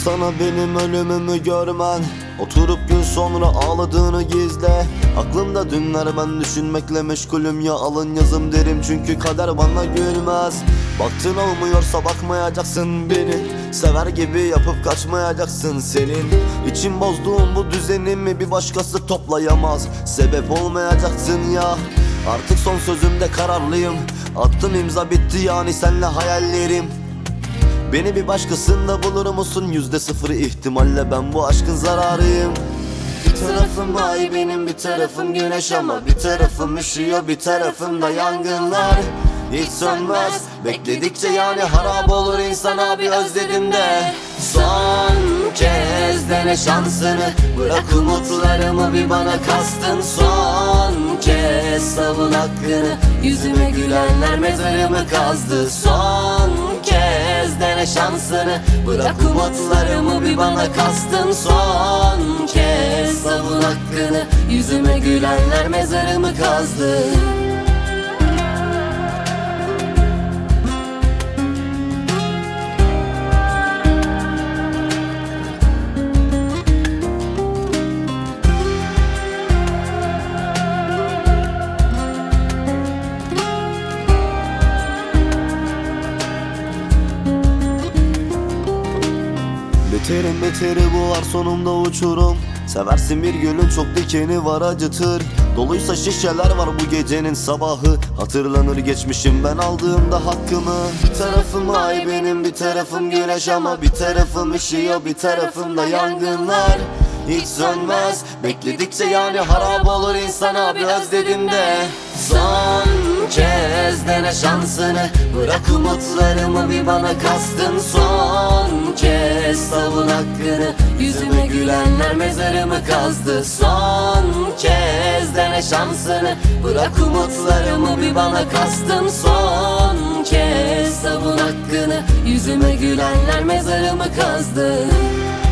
sana benim ölümümü görmen. Oturup gün sonra ağladığını gizle. Aklımda dünler, ben düşünmekle meşgulüm. Ya alın yazım derim çünkü kader bana gülmez. Baktın olmuyorsa bakmayacaksın beni. Sever gibi yapıp kaçmayacaksın senin. İçim bozduğum bu düzenimi bir başkası toplayamaz. Sebep olmayacaksın ya. Artık son sözümde kararlıyım. Attım imza, bitti yani senle hayallerim. Beni bir başkasında bulur musun? %0 ihtimalle ben bu aşkın zararıyım. Bir tarafım ay benim, bir tarafım güneş ama bir tarafım üşüyor, bir tarafımda yangınlar hiç sönmez. Bekledikçe yani harap olur insan abi, özledim de. Son kez dene şansını, bırak umutlarımı, bir bana kastın. Son kez savun hakkını, yüzüme gülenler mezarımı kazdı. Son kez dene şansını, bırak umutlarımı, bir bana kastın. Son kez savun hakkını, yüzüme gülenler mezarımı kazdı. Beterin beteri bu var sonunda uçurum. Seversin bir gölün çok dikeni var, acıtır. Doluysa şişeler var bu gecenin sabahı. Hatırlanır geçmişim ben aldığımda hakkımı. Bir tarafım ay benim, bir tarafım güneş ama bir tarafım üşüyor, bir tarafımda yangınlar hiç sönmez. Bekledikçe yani harap olur insan abi, özledim de. Son kez dene şansını, bırak umutlarımı, bir bana kastın. Son kez savun hakkını, yüzüme gülenler mezarımı kazdı. Son kez dene şansını, bırak umutlarımı, bir bana kastın. Son kez savun hakkını, yüzüme gülenler mezarımı kazdı.